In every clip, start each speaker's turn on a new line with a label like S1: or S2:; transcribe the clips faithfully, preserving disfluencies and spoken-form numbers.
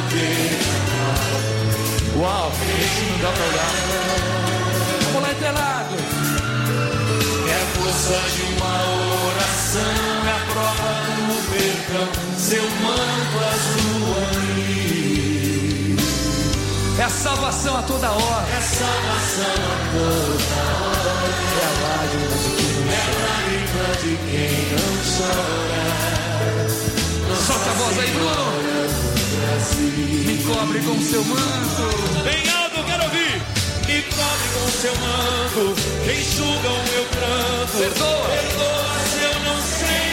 S1: Uau, esse não dá pra olhar. Vamos lá, Interlagos.
S2: É a força de uma oração, é a prova do perdão, seu manto azul ali.
S1: É a salvação a toda hora.
S2: É a salvação a toda hora.
S1: É a lágrima de quem não
S2: chora. É a lágrima de quem não chora.
S1: Solta a voz aí, Bruno. Me cobre com seu manto.
S2: Bem alto, eu quero ouvir. Me cobre com seu manto, enxuga o meu pranto.
S1: Perdoa.
S2: Perdoa se eu não sei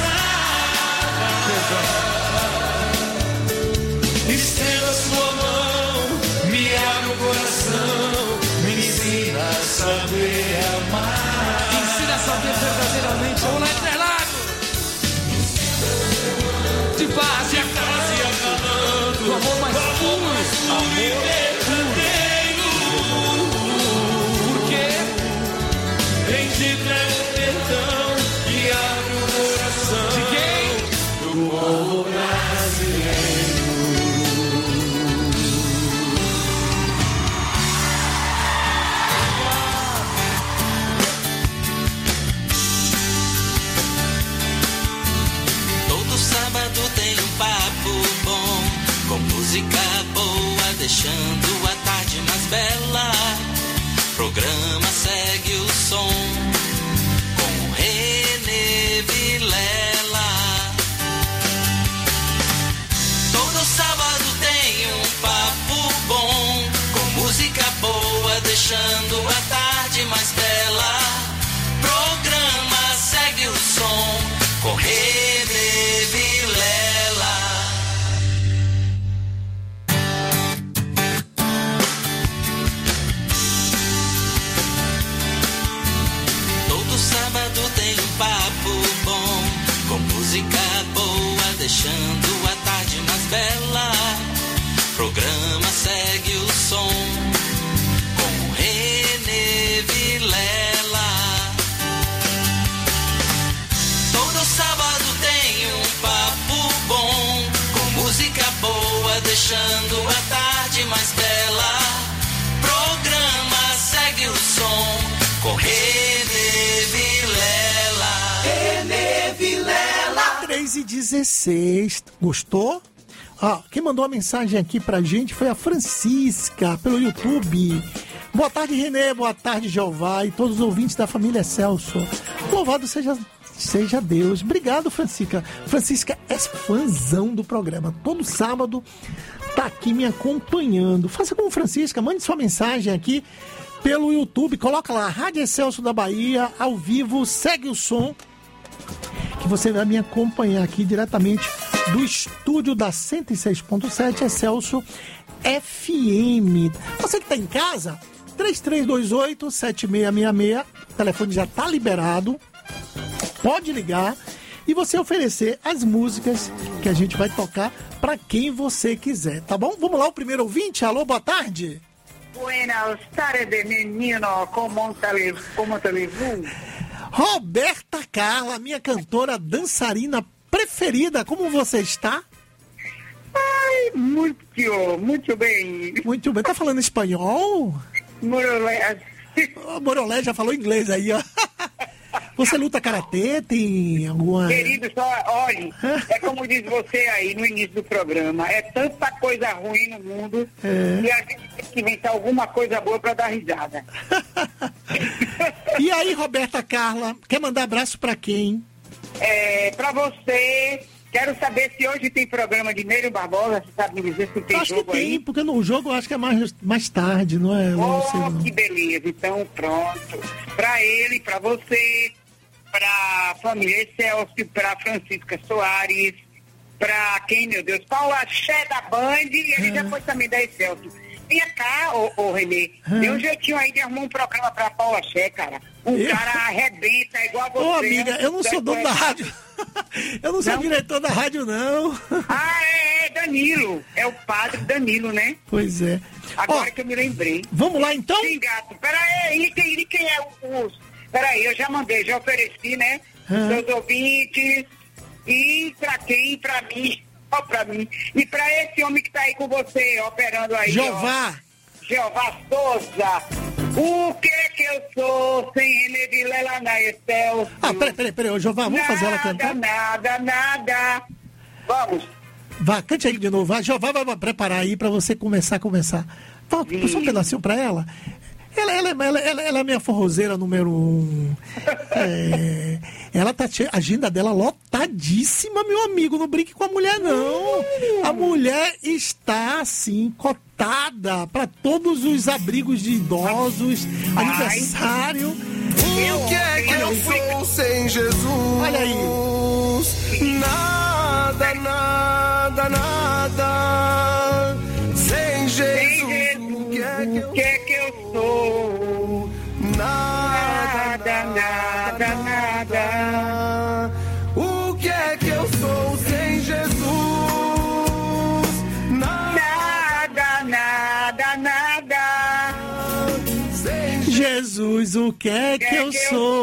S2: rezar. Estenda a sua mão, me abre o coração, me ensina a saber amar.
S1: Ensina a saber verdadeiramente. Vamos lá, Interlagos. De paz e a
S2: paz e acalando,
S1: o amor mais puro,
S2: amor verdadeiro.
S1: Por quê?
S2: Quem te entrega o perdão e abre o coração.
S1: De quem?
S2: Do povo brasileiro.
S3: Todo sábado tem um papo bom, com música boa, deixando a tarde mais bela. Programa segue o som, com Renê Vilela. Todo sábado tem um papo bom, com música boa, deixando a tarde mais bela. Programa segue o som, com Renê Vilela. Todo sábado tem um papo bom, com música boa, deixando a tarde mais bela. Programa segue o som, com Renê Vilela. Todo sábado tem um papo bom, com música boa, deixando a tarde mais bela. Programa segue o som, com Renê Vilela. Renê Vilela.
S4: três e dezesseis. Gostou? Ah, quem mandou a mensagem aqui pra gente foi a Francisca, pelo YouTube. Boa tarde, Renê. Boa tarde, Jeová e todos os ouvintes da família Celso. Louvado seja, seja Deus. Obrigado, Francisca. Francisca é fãzão do programa. Todo sábado tá aqui me acompanhando. Faça como Francisca, mande sua mensagem aqui pelo YouTube. Coloca lá, Rádio Celso da Bahia, ao vivo, segue o som, que você vai me acompanhar aqui diretamente do estúdio da cento e seis ponto sete Excelsior F M. Você que está em casa, três três dois oito, sete seis seis seis, o telefone já está liberado, pode ligar e você oferecer as músicas que a gente vai tocar para quem você quiser, tá bom? Vamos lá, o primeiro ouvinte. Alô, boa tarde.
S5: Buenas tardes, menino. Como te levou?
S4: Roberta Carla, minha cantora dançarina preferida. Como você está?
S5: Ai, muito, muito bem.
S4: Muito bem. Tá falando espanhol?
S5: Morolé.
S4: Oh, Morolé já falou inglês aí, ó. Você luta karatê? Tem alguma...
S5: Querido, só olhe, é como diz você aí no início do programa, é tanta coisa ruim no mundo
S4: é.
S5: que a gente tem que inventar alguma coisa boa pra dar risada.
S4: E aí, Roberta Carla, quer mandar abraço pra quem?
S5: É, pra você, quero saber se hoje tem programa de Neiro Barbosa, você sabe me dizer se tem
S4: acho
S5: jogo
S4: que tem,
S5: aí?
S4: porque no jogo eu acho que é mais, mais tarde, não é?
S5: Oh,
S4: sei, não.
S5: que beleza, então pronto. Pra ele, pra você, pra família Excelsior, pra Francisca Soares, pra quem, meu Deus, Paula Axé da Band, e ele
S4: ah.
S5: já foi também da Excelsior. Vinha cá, ô, ô Renê,
S4: ah.
S5: deu um jeitinho aí de arrumar um programa pra Paula Axé, cara. O
S4: eu?
S5: cara arrebenta igual a você.
S4: Ô, amiga, eu não sou dono da rádio. Eu não sou não? diretor da rádio, não.
S5: Ah, é, é Danilo. É o padre Danilo, né?
S4: Pois é.
S5: Agora
S4: Ó,
S5: que eu me lembrei.
S4: Vamos lá, então?
S5: Sim, gato. Peraí, quem, e quem é o... Peraí, eu já mandei, já ofereci, né?
S4: Ah.
S5: Seus ouvintes. E pra quem? Pra mim. só pra mim. E pra esse homem que tá aí com você, operando aí,
S4: Jeová.
S5: ó. Jeová Souza. O que que eu sou sem Renê Vilela na Estel?
S4: Ah, peraí, peraí, peraí, ô Jeová, vamos fazer ela cantar?
S5: Nada, nada, nada. Vamos.
S4: Vá, cante aí de novo. A Jeová vai preparar aí pra você começar a começar. Fala, só um pedacinho pra ela. Ela, ela, ela, ela, ela é minha forrozeira número um. É, ela tá cheia, a agenda dela lotadíssima, meu amigo. Não brinque com a mulher, não. A mulher está, assim, cotada para todos os abrigos de idosos,
S5: Ai.
S4: aniversário.
S2: O que é que eu sou sem Jesus?
S4: Olha aí.
S2: Nada, nada, nada. Sem Jesus. O que é que eu
S5: O que é que eu sou?
S2: Nada,
S5: Nada, nada, nada.
S2: O que é que eu sou sem Jesus? Nada,
S5: Nada, nada, nada.
S2: sem
S4: Jesus, o que é que eu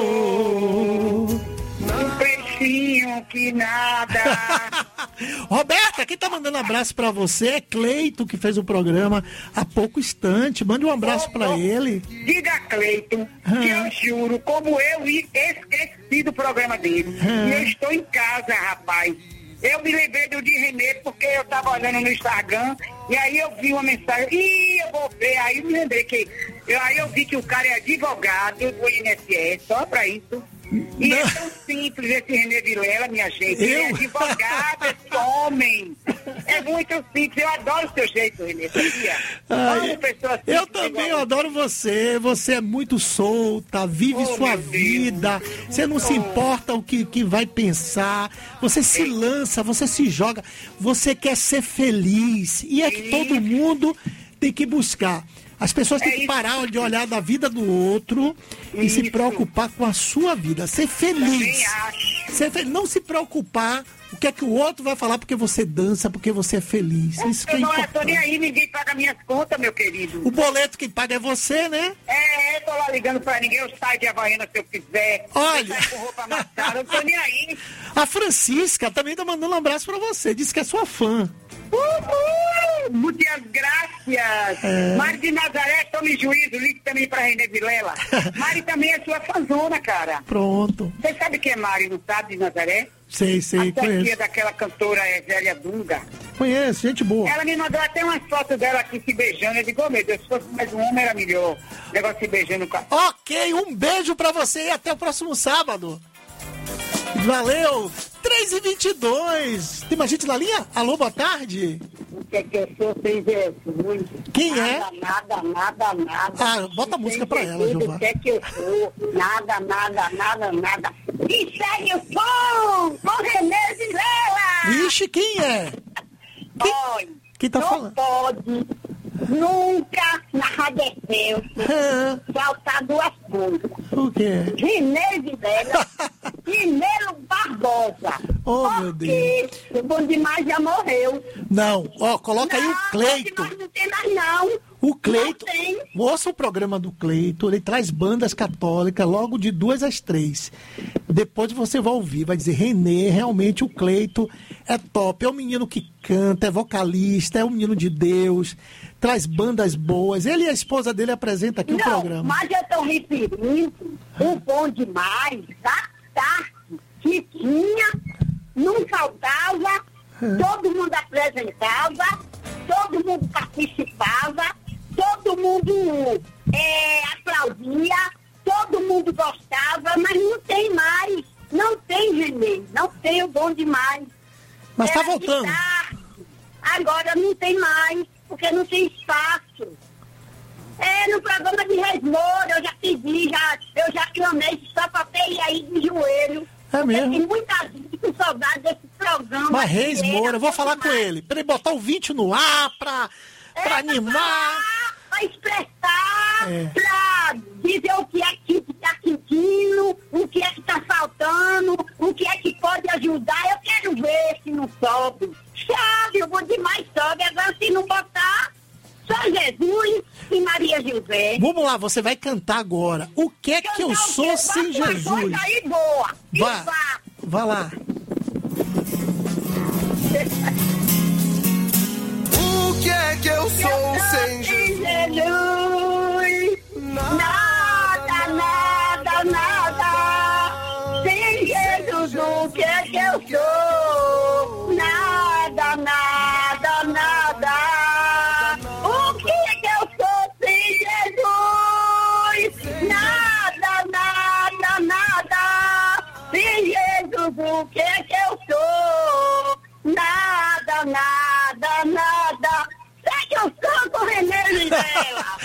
S4: sou?
S5: Um peixinho que nada.
S4: Roberta, quem tá mandando abraço pra você é Cleito, que fez o programa há pouco instante. Mande um abraço pra ele.
S5: Diga a Cleiton que eu juro, como eu esqueci do programa dele.
S4: Ah.
S5: E eu estou em casa, rapaz. Eu me lembrei do de Renê porque eu tava olhando no Instagram e aí eu vi uma mensagem. Ih, eu vou ver. Aí eu me lembrei que. Eu, aí eu vi que o cara é advogado do I N S S, só pra isso. E
S4: Não.
S5: é tão simples esse Renê Vilela, minha gente. Ele é
S4: Eu?
S5: advogado, esse homem. É muito simples. Eu adoro o seu jeito, Renê. Sabia?
S4: Ai,
S5: Amo pessoas simples
S4: eu também
S5: igual.
S4: eu adoro você. Você é muito solta, vive
S5: Oh,
S4: sua
S5: meu Deus.
S4: vida. Você não se importa o que, que vai pensar. Você se lança, você se joga. Você quer ser feliz. E é que todo mundo tem que buscar. As pessoas têm
S5: É
S4: que
S5: isso.
S4: parar de olhar da vida do outro e se
S5: Isso.
S4: preocupar com a sua vida. Ser feliz.
S5: Também acho.
S4: Ser fe- Não se preocupar o que é que o outro vai falar porque você dança, porque você é feliz. Isso que é
S5: Eu não estou nem
S4: importante.
S5: aí, ninguém paga minhas contas, meu querido.
S4: O boleto quem paga é você, né?
S5: É, eu tô lá ligando pra ninguém, eu saio de Havaiana se eu quiser.
S4: Olha.
S5: Eu saio com roupa amassada, eu não tô nem aí.
S4: A Francisca também tá mandando um abraço pra você. Diz que é sua fã.
S5: Uhul! Muitas graças.
S4: É.
S5: Mari de Nazaré, tome juízo, ligue também pra Renê Vilela. Mari também é sua fãzona, cara.
S4: Pronto.
S5: Você sabe quem é Mari, não sabe, de Nazaré?
S4: Sei, sei,
S5: A tia
S4: conheço.
S5: daquela cantora é Zélia Dunga.
S4: Conheço, gente boa.
S5: Ela me mandou até umas fotos dela aqui se beijando. Eu digo, oh, meu Deus, se fosse mais um homem era melhor. O negócio se beijando com a...
S4: Ok, um beijo pra você e até o próximo sábado. Valeu! três e vinte e dois. Tem mais gente na linha? Alô, boa tarde.
S5: O que é que eu sou sem Jesus?
S4: Quem é?
S5: Nada, nada, nada.
S4: Ah, bota a música pra ela,
S5: Jesus,
S4: Jeová.
S5: O que é que eu sou? Nada, nada, nada, nada. E segue o som com Renê Vilela.
S4: Vixe, quem é?
S5: Olha,
S4: Quem tá
S5: não
S4: falando?
S5: pode nunca na Rádio F
S4: Ah,
S5: faltar duas coisas.
S4: o quê?
S5: Renê Vilela e Nelo Barbosa.
S4: Oh, meu
S5: Porque o Bom Demais já morreu.
S4: Não, ó, coloca aí o
S5: Não,
S4: Cleito.
S5: Bom Demais não tem mais não.
S4: O Cleito,
S5: Não tem.
S4: ouça o programa do Cleito, ele traz bandas católicas logo de duas às três. Depois você vai ouvir, vai dizer, Renê, realmente o Cleito é top, é um menino que canta, é vocalista, é um menino de Deus, traz bandas boas. Ele e a esposa dele apresentam aqui o
S5: Não,
S4: programa.
S5: mas eu estou referindo o Bom Demais da tarde que tinha, não faltava, todo mundo apresentava, todo mundo participava, todo mundo é, aplaudia, todo mundo gostava, mas não tem mais, não tem Renê, não tem o Bom Demais.
S4: Mas tá
S5: Era de
S4: voltando.
S5: tarde, agora não tem mais, porque não tem espaço. É, no programa de Resmoura, eu já pedi, já, eu já clamei, só faltei aí de joelho.
S4: É
S5: Porque
S4: mesmo?
S5: tem muita gente com saudade desse programa.
S4: Mas Reis
S5: Era
S4: Moura, eu vou
S5: bom
S4: falar com
S5: demais.
S4: ele, pra ele botar o vinte no ar, pra,
S5: É,
S4: pra animar.
S5: falar, pra expressar,
S4: É.
S5: pra dizer o que é que tá sentindo, o que é que tá faltando, o que é que pode ajudar. Eu quero ver se não sobe. Sobe, o Bom Demais sobe. Agora se não botar, só Jesus e Maria José.
S4: Vamos lá, você vai cantar agora. O que é que eu
S5: Cantar o
S4: sou
S5: quê?
S4: sem
S5: Bota uma
S4: Jesus?
S5: coisa aí boa. E
S4: Vá,
S5: vá.
S4: vá lá.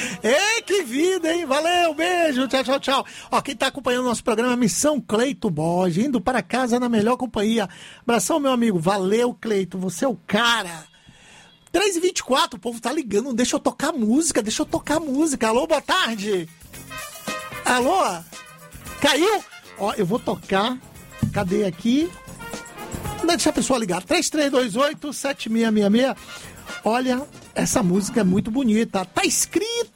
S4: Ei, que vida, hein? Valeu, beijo, tchau, tchau, tchau. Ó, quem tá acompanhando o nosso programa é Missão Cleito Borges, indo para casa na melhor companhia. Abração, meu amigo. Valeu, Cleito, você é o cara. três e vinte e quatro, o povo tá ligando, deixa eu tocar música, deixa eu tocar música. Alô, boa tarde. Alô? Caiu? Ó, eu vou tocar. Cadê aqui? Deixa a pessoa ligar. três três dois oito, sete seis seis seis. Olha, essa música é muito bonita. Tá escrito!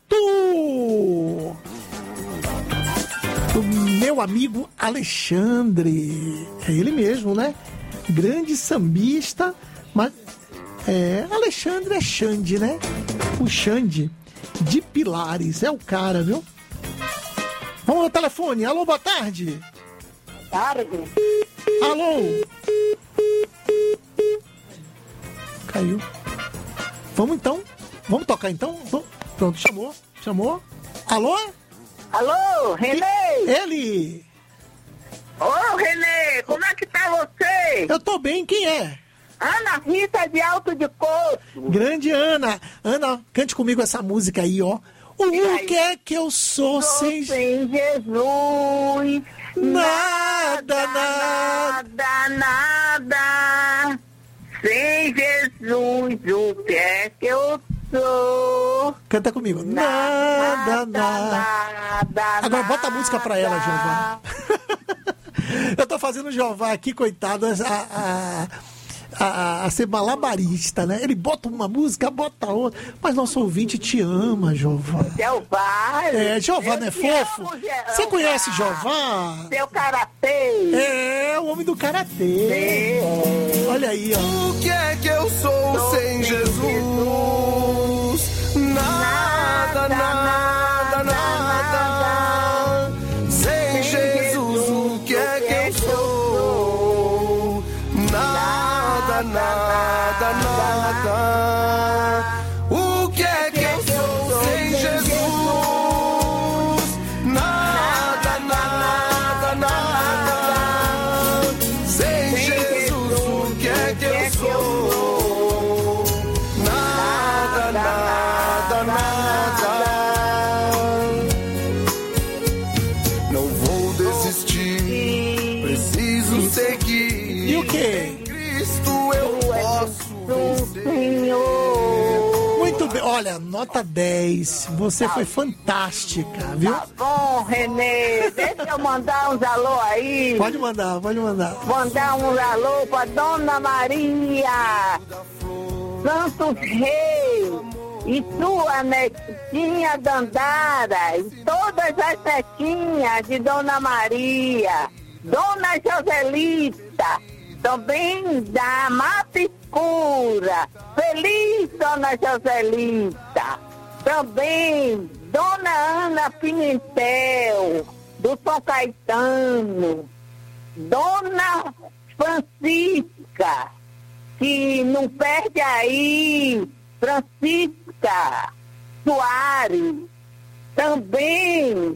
S4: Do meu amigo Alexandre. É ele mesmo, né? Grande sambista. Mas é, Alexandre é Xande, né? O Xande de Pilares. É o cara, viu? Vamos ao telefone. Alô, boa tarde.
S5: Tarde.
S4: Alô. Caiu. Vamos então. Vamos tocar então? Pronto, chamou. Chamou. Alô?
S5: Alô, Renê?
S4: Ele.
S5: Ô, Renê, como é que tá você?
S4: Eu tô bem, quem é?
S5: Ana Rita de Alto de Coço.
S4: Grande Ana. Ana, cante comigo essa música aí, ó. O que é que eu sou,
S5: Sou
S4: sem...
S5: sem Jesus.
S4: Nada,
S5: nada, nada. Sem Jesus, o que é que eu sou?
S4: Canta comigo. Nada, nada.
S5: nada
S4: Agora bota a música pra ela, Jeová. Eu tô fazendo o Jeová aqui, coitado, a, a, a, a ser malabarista, né? Ele bota uma música, bota outra. Mas nosso ouvinte te ama, Jeová.
S5: Jeová.
S4: É, Jeová não é fofo?
S5: Amo,
S4: Você conhece Jeová?
S5: Seu karatê.
S4: É, o homem do karatê.
S5: É.
S4: Olha aí, ó.
S6: O que é que eu sou
S5: Sou
S6: sem
S5: sem
S6: Jesus? Nada, nada, nada. Sem Jesus, o que é que eu sou? Nada, nada, nada. O que é que eu sou sem Jesus? Nada, nada, nada. Sem Jesus, o que é que eu sou? Nada, nada, nada. Não vou desistir, preciso seguir.
S4: E o quê?
S6: Em Cristo eu posso vencer.
S5: Senhor.
S4: Muito bem. Olha, nota dez. Você foi fantástica, viu?
S5: Tá bom, Renê. Deixa eu mandar uns alô aí.
S4: Pode mandar, pode mandar.
S5: Mandar uns alô pra Dona Maria, Santos Reis e sua netinha Dandara e todas as netinhas de Dona Maria, Dona Joselita, também da Mata Escura. Feliz Dona Joselita. Também Dona Ana Pimentel, do São Caetano. Dona Francisca, que não perde aí, Francisca Soares. Também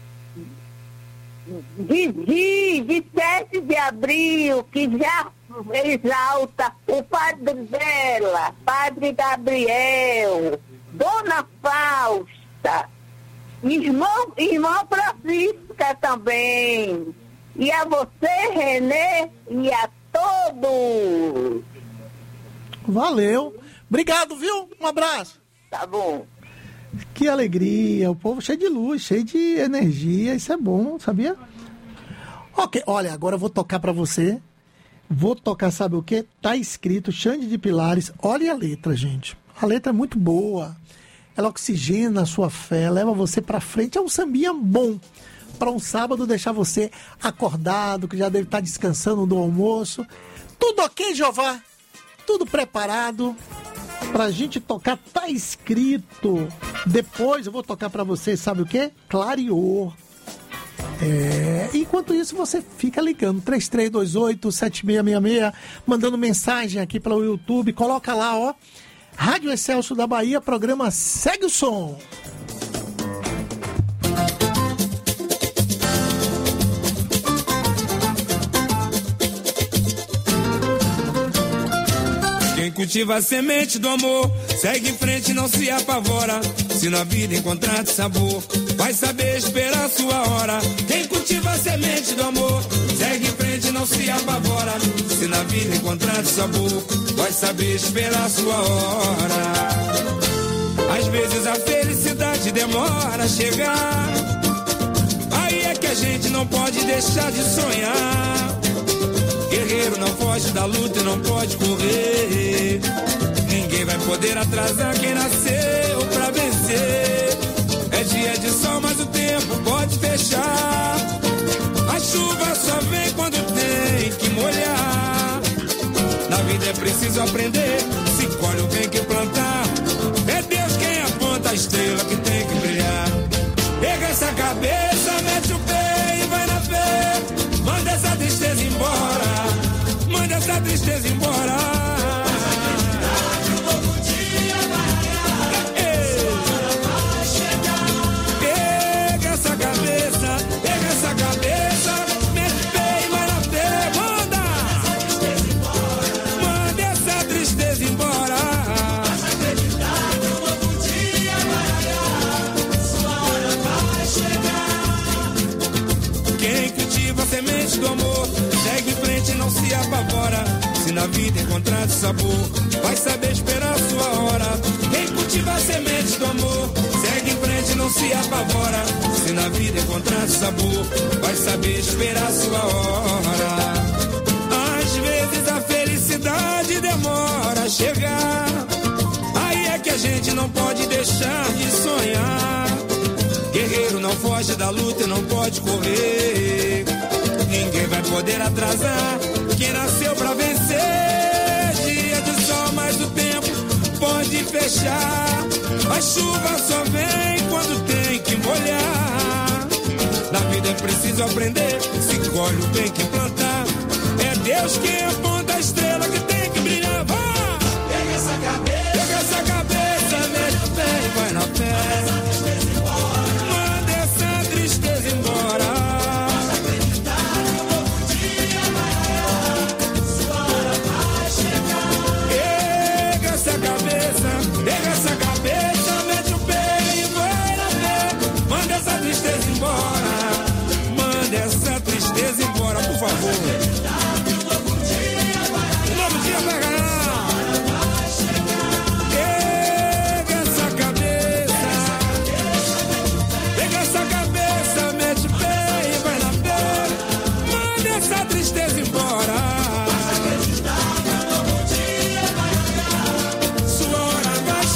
S5: Didi, de sete de abril, que já exalta o padre dela, Padre Gabriel, Dona Fausta, irmão, irmã Francisca também. E a você, Renê, e a todos.
S4: Valeu. Obrigado, viu? Um abraço.
S5: Tá bom.
S4: Que alegria. O povo cheio de luz, cheio de energia. Isso é bom, sabia? Ok, olha, agora eu vou tocar pra você. Vou tocar, sabe o quê? Tá escrito Xande de Pilares. Olha a letra, gente. A letra é muito boa. Ela oxigena a sua fé, leva você pra frente. É um sambinha bom para um sábado deixar você acordado, que já deve estar descansando do almoço. Tudo ok, Jeová? Tudo preparado pra gente tocar. Tá escrito. Depois eu vou tocar pra você, sabe o quê? Clareou. É, enquanto isso você fica ligando três três dois oito, sete seis seis seis, mandando mensagem aqui pelo YouTube. Coloca lá, ó, Rádio Excelsior da Bahia, programa Segue o Som.
S6: Quem
S7: cultiva a semente do amor segue em frente e não se apavora. Se na vida encontrar sabor, vai saber esperar sua hora. Quem cultiva a semente do amor segue em frente e não se apavora. Se na vida encontrar sabor, vai saber esperar sua hora. Às vezes a felicidade demora a chegar, aí é que a gente não pode deixar de sonhar. Guerreiro não foge da luta e não pode correr. Ninguém vai poder atrasar quem nasceu pra vencer. É dia de sol, mas o tempo pode fechar. A chuva só vem quando tem que molhar. Na vida é preciso aprender, se colhe o bem que plantar. É Deus quem aponta a estrela que tem que brilhar. Pega essa cabeça, mete o pé e vai na fé. Manda essa tristeza embora, manda essa tristeza embora. Pega essa cabeça, pega essa cabeça, mete o pé e vai na fé. Manda, manda essa tristeza embora. Quem cultiva a semente do amor segue em frente e não se apavora. Se na vida encontrar sabor, vai saber esperar sua hora. Quem cultiva a semente do amor segue em frente e não se apavora. Se na vida encontrar sabor, vai saber esperar sua hora. Às vezes a felicidade demora a chegar, aí é que a gente não pode deixar de sonhar. Guerreiro não foge da luta e não pode correr. Ninguém vai poder atrasar quem nasceu pra vencer. Dia de sol, mas o tempo pode fechar. A chuva só vem quando tem que molhar. Na vida é preciso aprender, se colhe o bem que plantar. É Deus quem aponta a estrela que tem que brilhar. Vai! Pega essa cabeça, pega essa cabeça, mete o pé e vai na fé. Tristeza embora. Posso acreditar que um novo dia vai raiar. Sua hora vai chegar. Pega essa cabeça, pega essa cabeça, mete o pé e vai na fé. Manda essa tristeza embora, manda essa tristeza embora, por favor. Posso acreditar que um novo dia vai raiar. Um novo dia vai raiar. Pega essa cabeça, pega essa cabeça. Essa tristeza embora. Basta acreditar que um novo dia vai chegar. Sua hora vai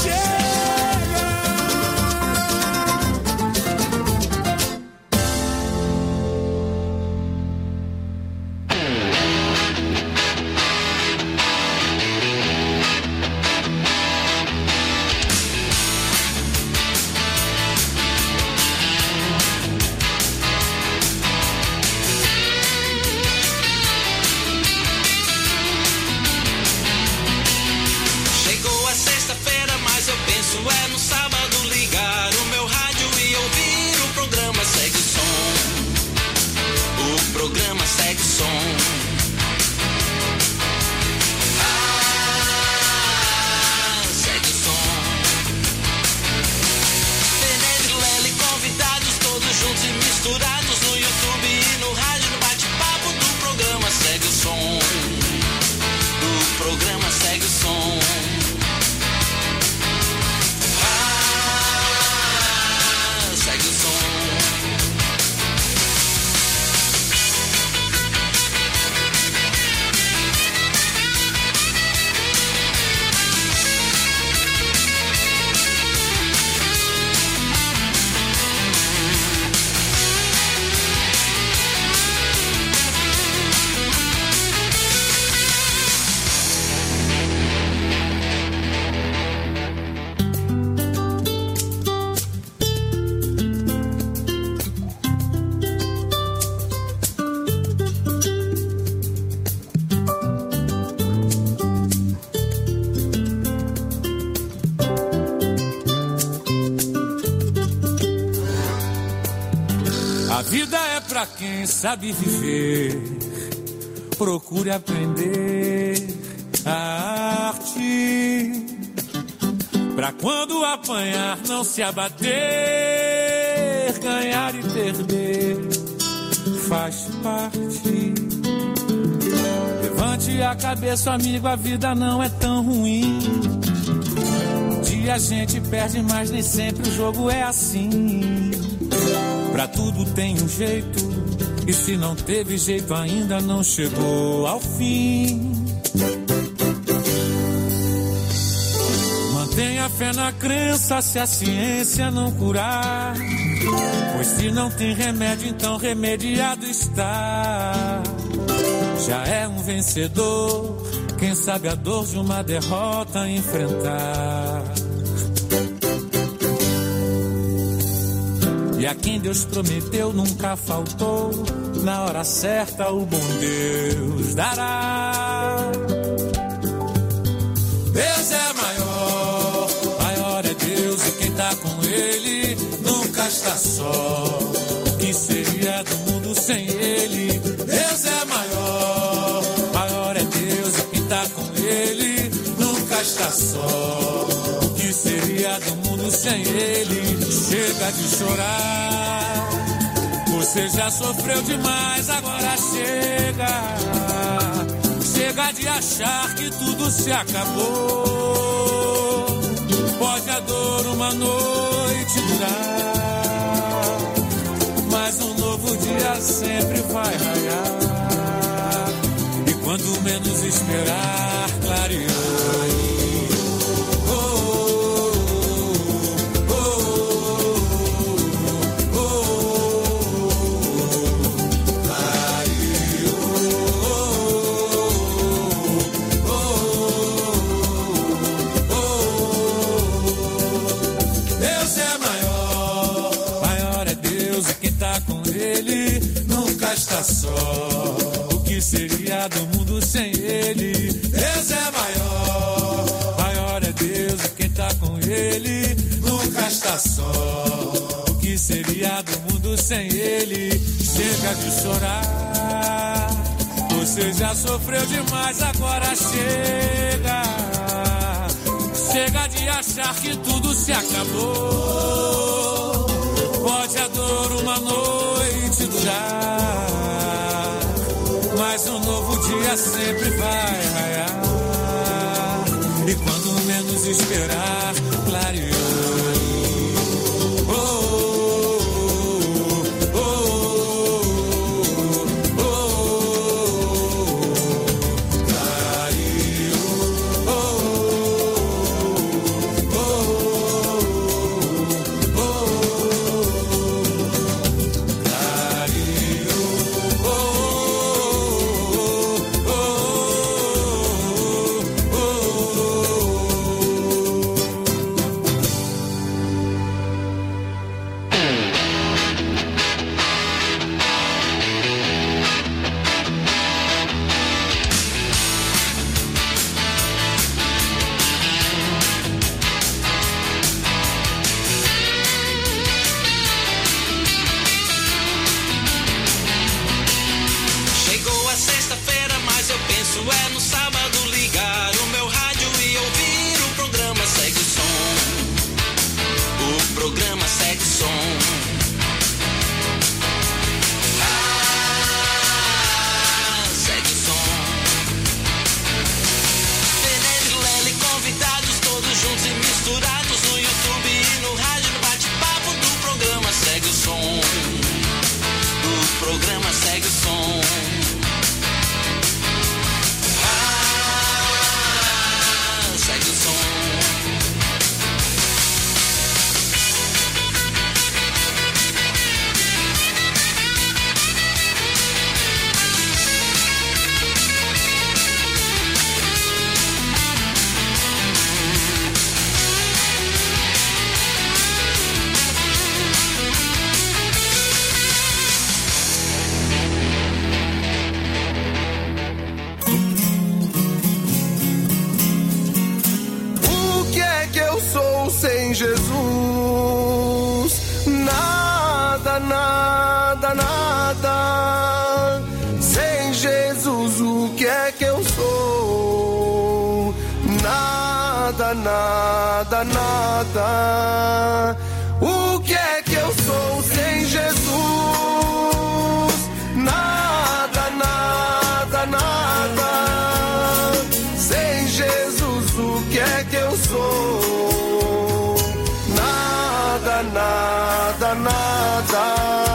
S7: A vida é pra quem sabe viver. Procure aprender
S2: a arte, pra quando apanhar não se abater, ganhar e perder faz parte. Levante a cabeça, amigo, a vida não é tão ruim. Um dia a gente perde, mas nem sempre o jogo é assim. Pra tudo tem um jeito, e se não teve jeito ainda não chegou ao fim. Mantenha fé na crença se a ciência não curar, pois se não tem remédio, então remediado está. Já é um vencedor, quem sabe a dor de uma derrota enfrentar. E a quem Deus prometeu nunca faltou, na hora certa o bom Deus dará. Deus é maior, maior é Deus, e quem tá com Ele nunca está só. O que seria do mundo sem Ele? Deus é maior, maior é Deus, e quem tá com Ele nunca está só. O que seria do mundo sem Ele? Chega de chorar, você já sofreu demais, agora chega. Chega de achar que tudo se acabou. Pode a dor uma noite durar, mas um novo dia sempre vai raiar. E quando menos esperar, clarear. Está só. O que seria do mundo sem Ele? Deus é maior, maior é Deus, e quem tá com Ele nunca está só. O que seria do mundo sem Ele? Chega de chorar, você já sofreu demais, agora chega. Chega de achar que tudo se acabou. Pode a dor uma noite durar, mas um novo dia sempre vai raiar. E quando menos esperar, clarear.
S6: Sem Jesus, o que é que eu sou? nada, nada, nada. O que é que eu sou sem Jesus? Nada, nada, nada. Sem Jesus, o que é que eu sou? Nada, nada, nada.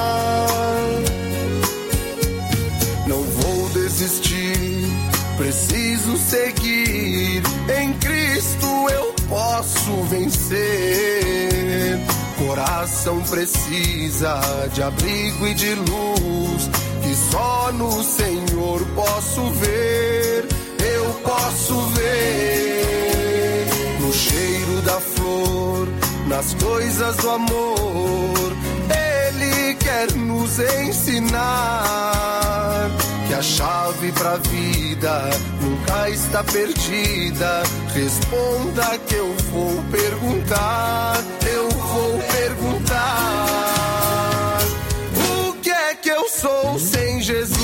S6: Não vou desistir, preciso seguir. Em Cristo eu posso vencer. Coração precisa de abrigo e de luz, que só no Senhor posso ver. Eu posso ver no cheiro da flor, nas coisas do amor. Ele quer nos ensinar que a chave pra vida nunca está perdida. Responda que eu vou perguntar, eu vou perguntar. O que é que eu sou sem Jesus?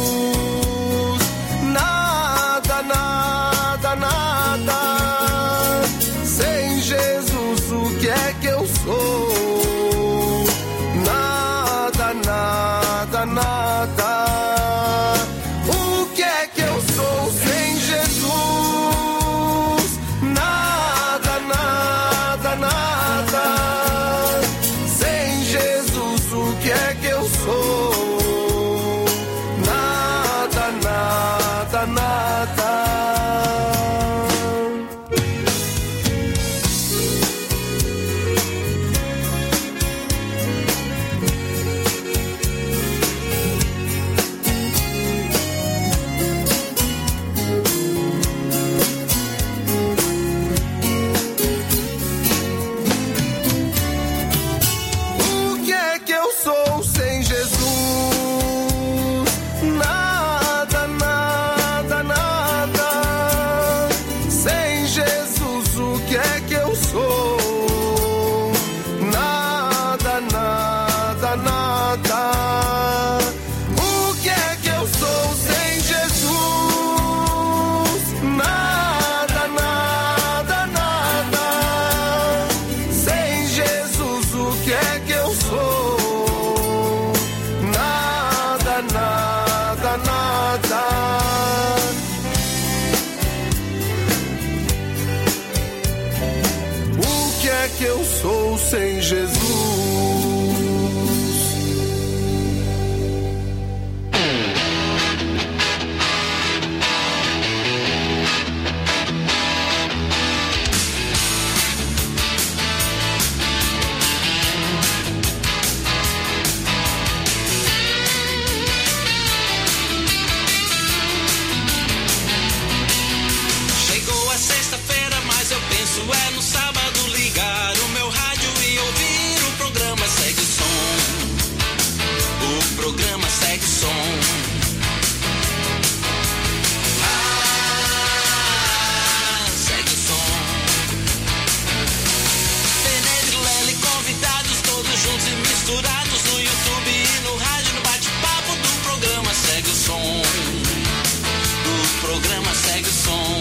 S6: Nada, nada, nada. Sem Jesus, o que é que eu sou? Nada, nada, nada. O que é que eu sou sem Jesus? Nada, nada, nada. Sem Jesus, o que é que eu sou? Nada, nada, nada. Que eu sou sem Jesus.
S3: Chegou a sexta-feira, mas eu penso é no sábado ligar o meu rádio e ouvir o programa Segue o Som. O programa Segue o Som. Ah, segue o som. Penedo, Lele, convidados todos juntos e misturados no YouTube e no rádio, no bate-papo do programa Segue o Som. O programa Segue o Som.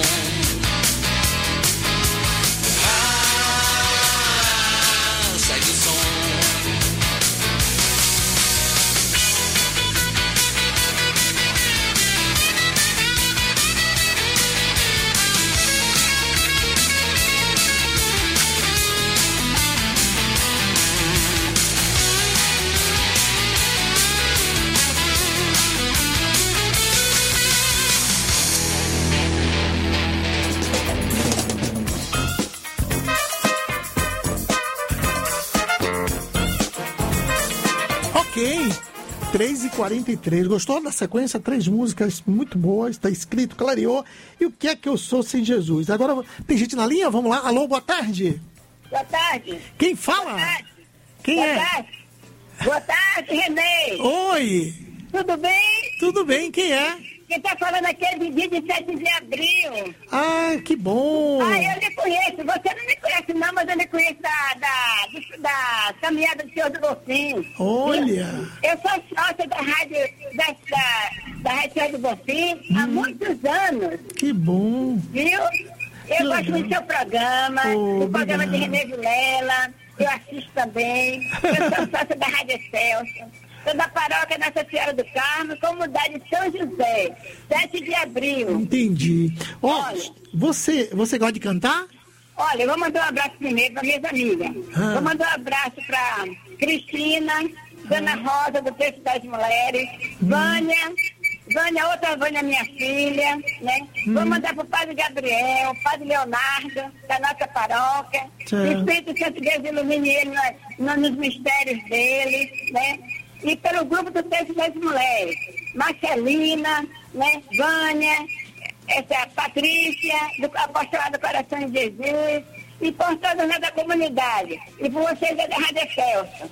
S4: Ok, três e quarenta e três. Gostou da sequência? Três músicas muito boas, está escrito, clareou. E o que é que eu sou sem Jesus? Agora, tem gente na linha? Vamos lá. Alô, boa tarde.
S5: Boa tarde.
S4: Quem fala?
S5: Boa tarde.
S4: Quem
S5: Boa
S4: é?
S5: Tarde. Boa tarde, Renê.
S4: Oi.
S5: Tudo bem?
S4: Tudo bem, quem é?
S5: Quem tá falando aqui é Didi de sete de abril.
S4: Ah, que bom.
S5: Ah, eu lhe conheço. Você não me conhece não, mas eu lhe conheço da, da, do- da caminhada do Senhor do Golfinho.
S4: Olha.
S5: Eu, eu sou sócia da rádio, da, da, da Rádio Senhor do Golfinho há muitos anos,
S4: Que bom.
S5: viu? Eu gosto muito do seu programa, oh, do programa obrigado. de Renê Vilela, eu assisto também, eu sou sócia da Rádio Excelsior, sou da paróquia Nossa Senhora do Carmo, comunidade de São José, sete de abril.
S4: Entendi. Oh, Olha, você, você gosta de cantar?
S5: Olha, eu vou mandar um abraço primeiro para minhas amigas. Ah. Vou mandar um abraço para Cristina, Dona Rosa, do Texto das Mulheres, hum. Vânia, Vânia, outra Vânia, minha filha, né? Hum. Vou mandar para o Padre Gabriel, Padre Leonardo, da nossa paróquia. O Espírito Santo Deus ilumine ele no, no, nos mistérios dele, né? E pelo grupo do Texto das Mulheres, Marcelina, né? Vânia, essa Patrícia, do Apostolado do Coração de Jesus, e por toda a comunidade. E por vocês da Rádio Excelsior.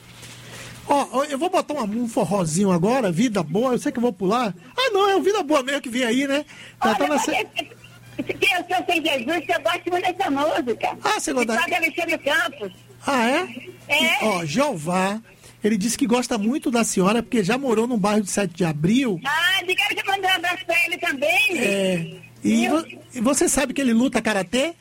S4: Ó, oh, eu vou botar um, um forrozinho agora, Vida Boa, eu sei que eu vou pular. Ah, não, é o Vida Boa mesmo que vem aí, né?
S5: Tá, Olha, tá na... se... que eu sou sem Jesus, que eu gosto muito dessa música.
S4: Ah, você gosta?
S5: Padre Alexandre Campos.
S4: Ah, é?
S5: É.
S4: Ó, oh, Jeová, ele disse que gosta muito da senhora, porque já morou no bairro de sete de abril.
S5: Ah, diga que eu mandei um abraço pra ele também.
S4: É. E, vo... e você sabe que ele luta karatê?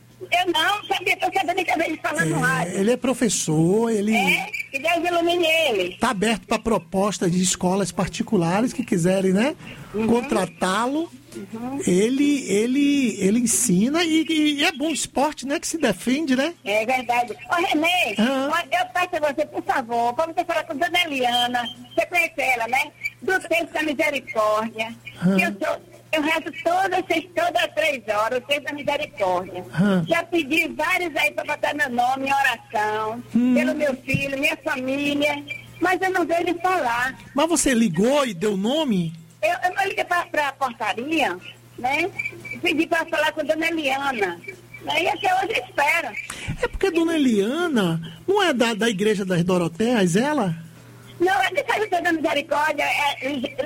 S5: Eu não sabia, tô sabendo que ele falando no rádio.
S4: Ele é professor, ele...
S5: É, que Deus ilumine ele.
S4: Está aberto para propostas de escolas particulares que quiserem, né? Uhum. Contratá-lo. Uhum. Ele, ele, ele ensina e, e é bom esporte, né? Que se defende, né?
S5: É verdade. Ô, Renê, uhum. eu peço a você, por favor, para você falar com Dona Eliana, você conhece ela, né? Do Tempo da Misericórdia. Uhum. Que eu sou... Eu rezo todas, todas as três horas, o Tempo da Misericórdia. Hum. Já pedi vários aí para botar meu nome em oração, hum. pelo meu filho, minha família, mas eu não vejo ele falar.
S4: Mas você ligou e deu nome?
S5: Eu, eu não liguei para a portaria, né? Pedi para falar com a Dona Eliana. Né? E até hoje eu espero.
S4: É porque a Dona Eliana não é da, da Igreja das Doroteias, ela?
S5: Não, é de São da Misericórdia, é,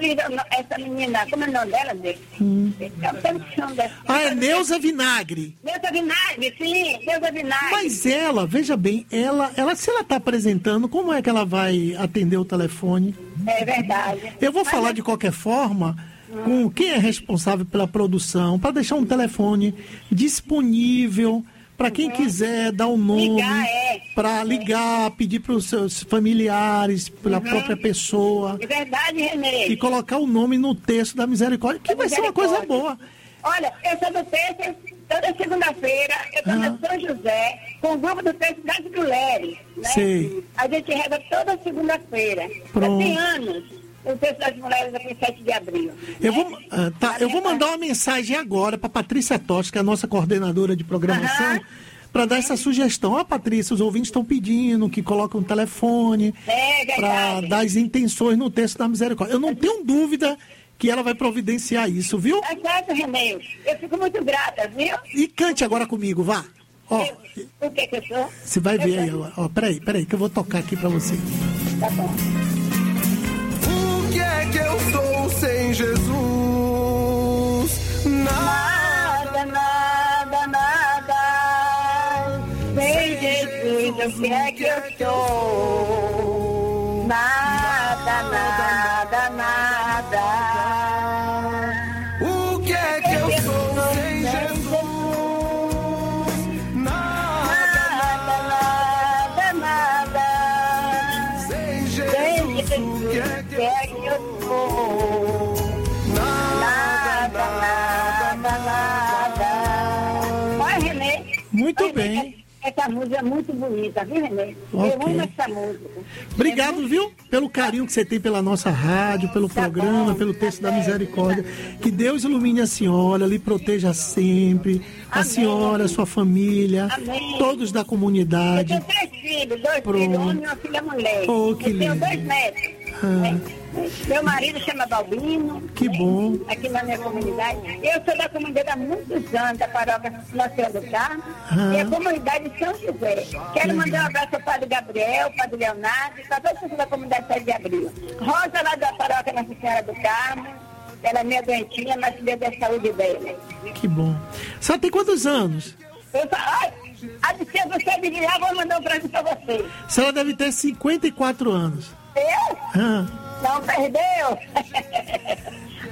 S5: é, essa menina, como é o nome dela, Deus? Hum.
S4: Ah, é Neuza Vinagre.
S5: Neuza Vinagre, sim, Neuza Vinagre.
S4: Mas ela, veja bem, ela, ela se ela está apresentando, como é que ela vai atender o telefone?
S5: É verdade.
S4: Eu vou
S5: Mas
S4: falar
S5: é...
S4: de qualquer forma com quem é responsável pela produção, para deixar um telefone disponível para quem uhum. quiser dar um nome,
S5: é.
S4: para ligar, pedir para os seus familiares, para a uhum. própria pessoa.
S5: É verdade, Renê.
S4: E colocar o nome no texto da misericórdia, que da vai misericórdia. ser uma coisa boa.
S5: Olha, eu sou do texto, toda segunda-feira, eu estou uhum. na São José, com o grupo do texto das mulheres. Né?
S4: Sei.
S5: A gente reza toda segunda-feira. Já tem anos. O texto das mulheres aqui em sete de abril.
S4: Eu vou, uh, tá, eu vou mandar uma mensagem agora para Patrícia Totti, que é a nossa coordenadora de programação, uhum. para dar essa sugestão. Ó, oh, Patrícia, os ouvintes estão pedindo que coloque um telefone
S5: é,
S4: para dar as intenções no texto da misericórdia. Eu não tenho dúvida que ela vai providenciar isso, viu?
S5: É certo, Renê. Eu fico muito grata, viu?
S4: E cante agora comigo, vá. Ó,
S5: o que que eu sou?
S4: Você vai
S5: eu
S4: ver aí. Ó, peraí, peraí, que eu vou tocar aqui para você.
S5: Tá bom.
S6: O que é que eu sou sem Jesus?
S5: Nada, nada, nada. Sem Jesus, o que é que eu sou? Nada, nada, nada.
S6: O que é que eu sou sem Jesus?
S5: Nada, nada, nada.
S6: Sem Jesus, o que é que eu sou?
S5: Nada, nada, nada. Olha, Renê.
S4: Muito
S5: Olha,
S4: bem.
S5: Essa música é muito bonita, viu, Renê?
S4: Okay.
S5: Eu amo essa música.
S4: Obrigado,
S5: é muito...
S4: viu? Pelo carinho que você tem pela nossa rádio, pelo
S5: tá
S4: programa,
S5: bom,
S4: pelo texto
S5: tá
S4: da misericórdia. Que Deus ilumine a senhora, lhe proteja sempre. A
S5: Amém.
S4: senhora, a sua família,
S5: Amém.
S4: todos da comunidade.
S5: Eu tenho três filhos, dois
S4: Pronto.
S5: filhos, um e uma filha mulher.
S4: Oh, que
S5: eu tenho
S4: lindo.
S5: dois netos.
S4: Ah.
S5: Né? Meu marido chama Balbino.
S4: Que
S5: né?
S4: bom.
S5: Aqui na minha comunidade. Eu sou da comunidade há muitos anos, da paróquia Nossa Senhora do Carmo.
S4: Ah.
S5: E a comunidade de São José. Quero mandar um abraço ao padre Gabriel, ao padre Leonardo, para todos os da comunidade sete de abril. Rosa, lá da paróquia Nossa Senhora do Carmo. Ela é meio doentinha, mas Deus é a saúde dela.
S4: Que bom. Você tem quantos anos?
S5: Eu falo, a de ser você de lá, vou mandar um presente para você.
S4: A senhora deve ter cinquenta e quatro anos.
S5: Eu?
S4: Ah.
S5: Não perdeu?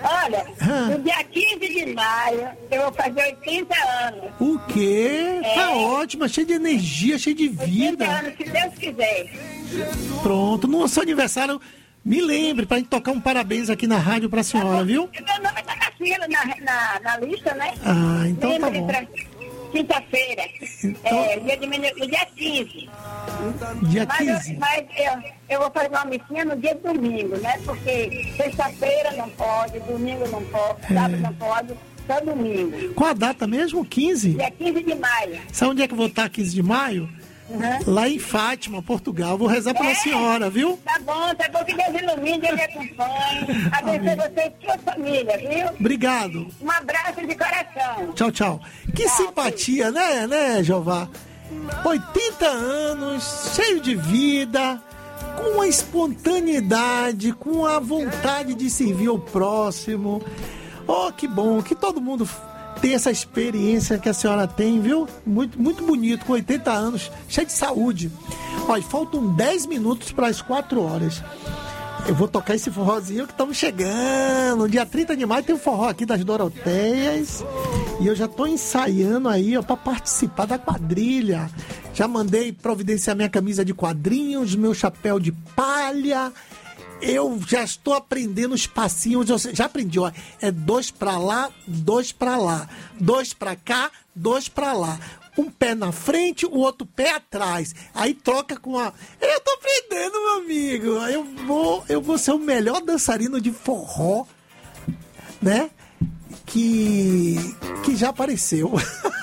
S5: Olha,
S4: Ah.
S5: no dia quinze de maio, eu vou fazer oitenta anos.
S4: O quê?
S5: É.
S4: Tá ótima, cheia de energia, cheia de
S5: oitenta
S4: vida.
S5: anos, se Deus quiser.
S4: Pronto, no seu aniversário, me lembre pra gente tocar um parabéns aqui na rádio pra senhora, viu?
S5: Meu nome tá na fila, na, na, na lista, né?
S4: Ah, então tá
S5: Lembre
S4: bom.
S5: pra quinta-feira.
S4: Então-
S5: É, dia, de, menu- no dia quinze.
S4: Dia
S5: Mas,
S4: quinze.
S5: eu, mas eu, eu vou fazer uma missinha no dia de domingo, né? Porque sexta-feira não pode, domingo não pode, sábado não pode, só domingo.
S4: Qual a data mesmo? quinze?
S5: Dia quinze de maio.
S4: Sabe onde é que eu vou estar quinze de maio?
S5: Uhum.
S4: Lá em Fátima, Portugal. Vou rezar pela
S5: É?
S4: senhora, viu?
S5: Tá bom, tá bom que Deus ilumine, Deus me acompanhe. Abençoe você e sua família, viu?
S4: Obrigado.
S5: Um abraço de coração.
S4: Tchau, tchau. Que simpatia, né, né, Jeová? oitenta anos, cheio de vida, com a espontaneidade, com a vontade de servir ao próximo. Oh, que bom, que todo mundo tem essa experiência que a senhora tem, viu? Muito, muito bonito, com oitenta anos, cheio de saúde. Olha, faltam dez minutos para as quatro horas. Eu vou tocar esse forrozinho que estamos chegando. Dia trinta de maio tem um forró aqui das Doroteias. E eu já tô ensaiando aí, ó, pra participar da quadrilha. Já mandei providenciar minha camisa de quadrinhos, meu chapéu de palha. Eu já estou aprendendo os passinhos. Eu já aprendi, ó. É dois pra lá, dois pra lá. Dois pra cá, dois pra lá. Um pé na frente, o outro pé atrás. Aí troca com a... Eu tô aprendendo, meu amigo. Eu vou, eu vou ser o melhor dançarino de forró, né? Que, que já apareceu.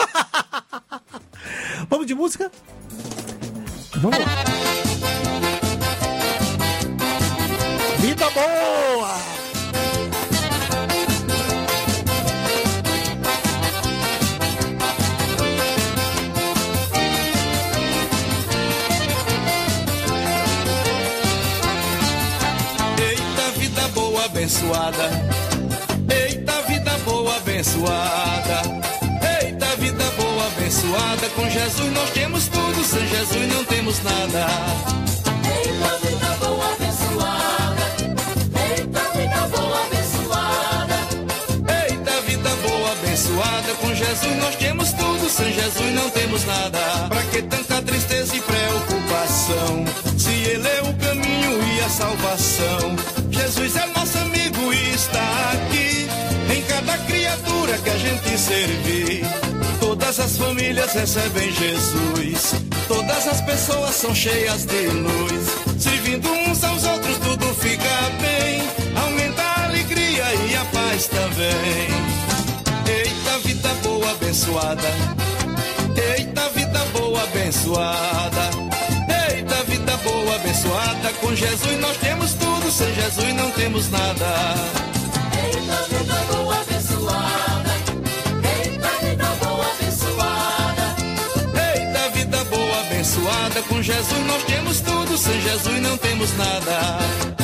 S4: Vamos de música? Vamos lá. Vida boa!
S2: Eita, vida boa, abençoada. Eita, vida boa, abençoada. Eita, vida boa, abençoada. Com Jesus nós temos tudo, sem Jesus não temos nada.
S8: Eita, vida boa, abençoada. Eita, vida boa, abençoada.
S2: Eita, vida boa, abençoada. Com Jesus nós temos tudo, sem Jesus não temos nada. Pra que tanta tristeza e preocupação? Se Ele é o caminho e a salvação. Jesus é nosso amigo e está aqui em cada criatura que a gente servir. Todas as famílias recebem Jesus. Todas as pessoas são cheias de luz. Servindo uns aos outros tudo fica bem. Aumenta a alegria e a paz também. Eita, vida boa, abençoada. Eita, vida boa, abençoada. Eita, vida boa, abençoada. Com Jesus nós temos tudo, sem Jesus não temos nada.
S8: Eita, vida boa, abençoada. Eita, vida boa, abençoada.
S2: Eita, vida boa, abençoada. Com Jesus nós temos tudo, sem Jesus não temos nada.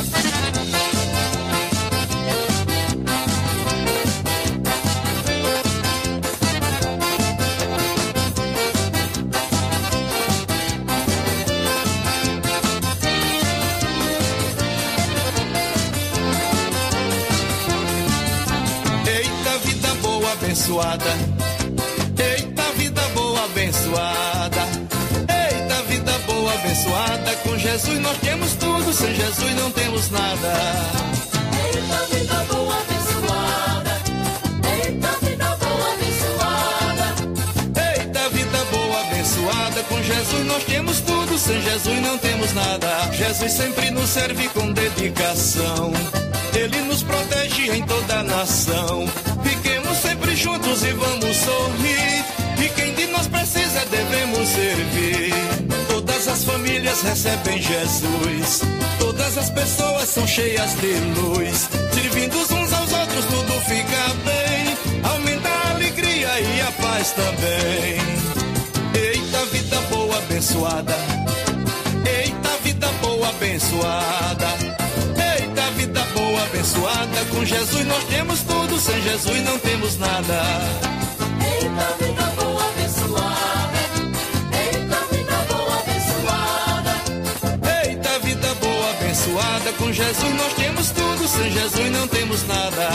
S2: Eita, vida boa, abençoada. Eita, vida boa, abençoada. Eita, vida boa, abençoada. Com Jesus nós temos tudo, sem Jesus não temos nada.
S8: Eita, vida boa, abençoada. Eita, vida boa, abençoada.
S2: Eita, vida boa, abençoada. Com Jesus nós temos tudo, sem Jesus não temos nada. Jesus sempre nos serve com dedicação. Ele nos protege em toda a nação. Fiquemos sempre juntos e vamos sorrir. E quem de nós precisa devemos servir. Todas as famílias recebem Jesus. Todas as pessoas são cheias de luz. Servindo uns aos outros tudo fica bem. Aumenta a alegria e a paz também. Eita, vida boa, abençoada. Eita, vida boa, abençoada. Eita, vida boa, abençoada. Com Jesus nós temos tudo, sem Jesus não temos nada.
S8: Eita, vida boa, abençoada. Eita, vida boa, abençoada.
S2: Eita, vida boa, abençoada.
S1: abençoada. Com Jesus nós temos tudo, sem Jesus não temos nada.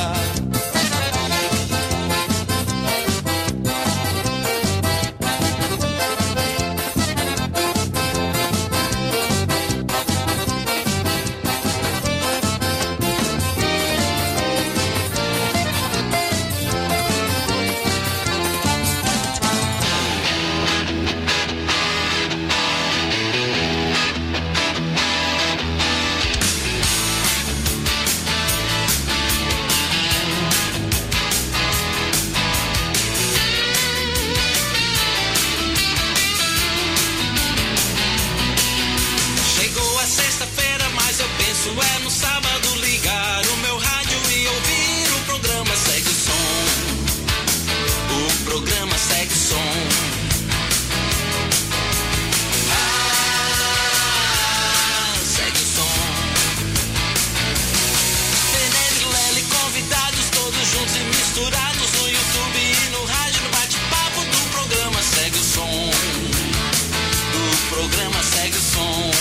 S3: É no sábado ligar o meu rádio e ouvir o programa Segue o Som. O programa Segue o Som. Ah, segue o som. Fernando Lely, convidados todos juntos e misturados no YouTube e no rádio, no bate-papo do programa Segue o Som. O programa Segue o Som.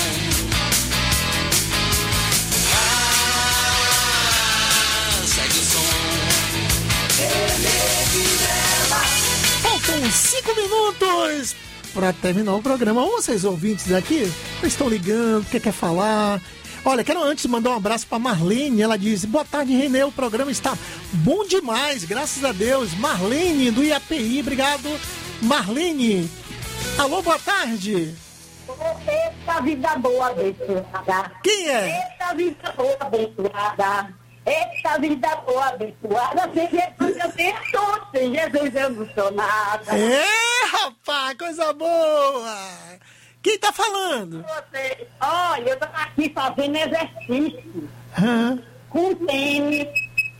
S4: Faltam cinco minutos para terminar o programa. Vocês ouvintes aqui estão ligando, o que quer falar? Olha, quero antes mandar um abraço para Marlene. Ela diz: boa tarde, Renê, o programa está bom demais, graças a Deus. Marlene do I A P I, obrigado, Marlene. Alô, boa tarde.
S9: Eita vida boa, abençoada.
S4: Quem é?
S9: Eita vida boa, abençoada. Eita vida boa, abençoada. Sem Jesus eu tenho tudo, sem Jesus eu não sou nada.
S4: É, rapaz, coisa boa. Quem tá falando?
S9: Você, olha, eu tô aqui fazendo exercício.
S4: Hã?
S9: Com tênis,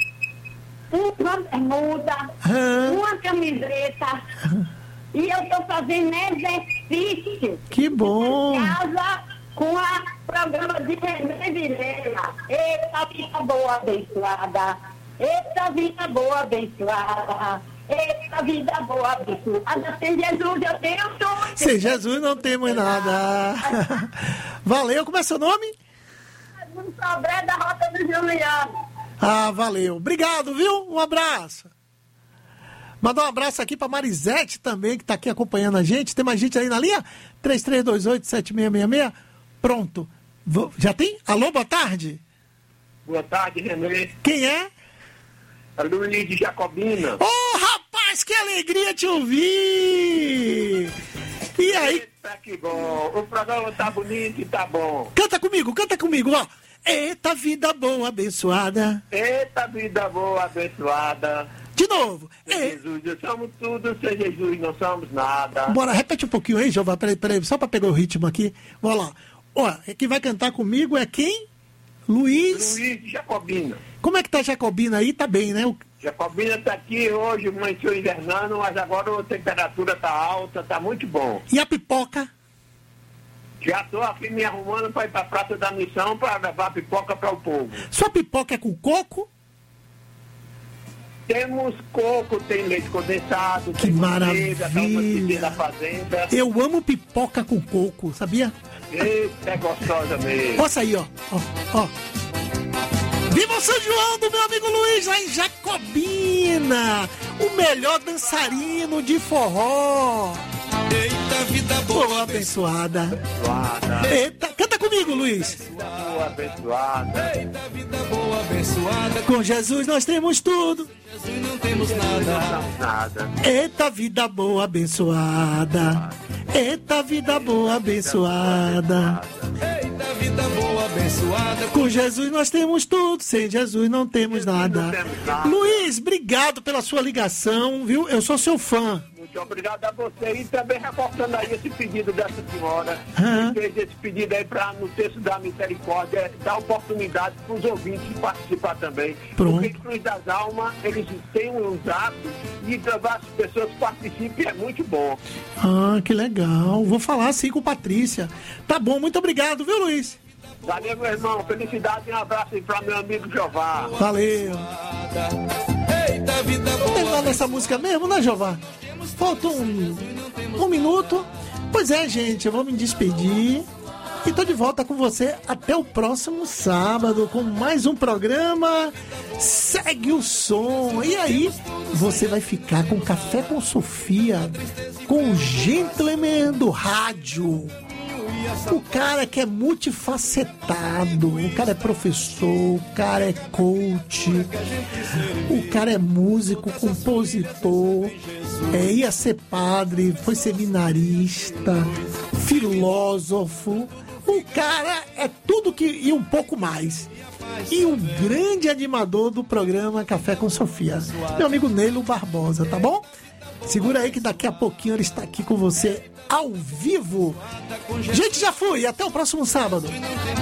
S9: uma bermuda,
S4: Hã?
S9: uma camiseta. E eu tô fazendo exercício.
S4: Que bom.
S9: Em casa com a programa de Renê Vilela. Eita vida boa, abençoada. Eita vida boa, abençoada. Eita vida boa, abençoada. Sem Jesus eu tenho tudo.
S4: Sem Jesus não temos nada. Valeu, como é seu nome?
S9: Um Sobré da Rota do Juliano.
S4: Ah, valeu. Obrigado, viu? Um abraço. Mandar um abraço aqui pra Marisete também, que tá aqui acompanhando a gente. Tem mais gente aí na linha? três três dois oito, sete seis seis seis. Pronto. Vou- Já tem? Alô, boa tarde.
S10: Boa tarde, Renê.
S4: Quem é?
S10: É Luiz de Jacobina.
S4: Ô, rapaz, que alegria te ouvir! E aí,
S10: Eita, que bom. O programa tá bonito e tá bom.
S4: canta comigo, canta comigo, ó. Eita vida boa, abençoada.
S10: Eita, vida boa, abençoada.
S4: De novo.
S10: Sem
S4: E...
S10: Jesus, nós somos tudo. Sem Jesus, não somos nada.
S4: Bora, repete um pouquinho aí, Jeová. Peraí, peraí, só pra pegar o ritmo aqui. Vamos lá. Ó, quem vai cantar comigo é quem? Luiz.
S10: Luiz de Jacobina.
S4: Como é que tá Jacobina aí? Tá bem, né? O-
S10: Jacobina tá aqui hoje, amanheceu invernando, mas agora a temperatura tá alta, tá muito bom.
S4: E a pipoca?
S10: Já tô aqui me arrumando para ir pra Praça da Missão para levar pipoca para o povo.
S4: Sua pipoca é com coco?
S10: Temos coco, tem leite condensado,
S4: Que
S10: tem
S4: maravilha.
S10: manteiga, tá uma da fazenda.
S4: Eu amo pipoca com coco, sabia?
S10: Eita, é gostosa mesmo.
S4: Olha aí, ó. Ó, ó. Viva o São João do meu amigo Luiz lá em Jacobina. O melhor dançarino de forró.
S1: Eita vida boa,
S4: Boa, abençoada.
S10: Abençoada,
S4: Eita, canta comigo, Luiz.
S10: boa, abençoada.
S1: Eita vida boa, abençoada.
S4: Com Jesus nós temos tudo.
S1: Jesus não temos nada.
S10: Nada.
S4: Eita vida boa, abençoada. Eita vida boa, abençoada.
S1: Eita vida boa, abençoada.
S4: Com Jesus nós temos tudo, sem Jesus não temos nada.
S10: não temos nada.
S4: Luiz, obrigado pela sua ligação, viu? Eu sou seu fã.
S10: Muito obrigado a você e também reforçando aí esse pedido dessa senhora
S4: Aham.
S10: que fez esse pedido aí para no texto da misericórdia dar oportunidade para os ouvintes participar também.
S4: Pronto.
S10: Porque Cruz das Almas, eles têm uns atos e para as pessoas participem é muito bom.
S4: Ah, que legal. Vou falar assim com Patrícia. Tá bom, muito obrigado, viu, Luiz?
S10: Valeu, meu irmão. Felicidade e um abraço aí para meu amigo Jeová.
S4: Valeu.
S1: Eita vida
S4: Vamos
S1: boa.
S4: terminar nessa música mesmo, né, Jeová? Falta um, um minuto. Pois é, gente, eu vou me despedir. E tô de volta com você até o próximo sábado com mais um programa Segue o Som. E aí, você vai ficar com Café com Sofia, com o gentleman do rádio. O cara que é multifacetado, o cara é professor, o cara é coach, o cara é músico, compositor, é, ia ser padre, foi seminarista, filósofo. O cara é tudo que e um pouco mais. E o grande animador do programa Café com Sofia, meu amigo Neilo Barbosa, tá bom? Segura aí que daqui a pouquinho ele está aqui com você ao vivo. Gente, já fui. Até o próximo sábado.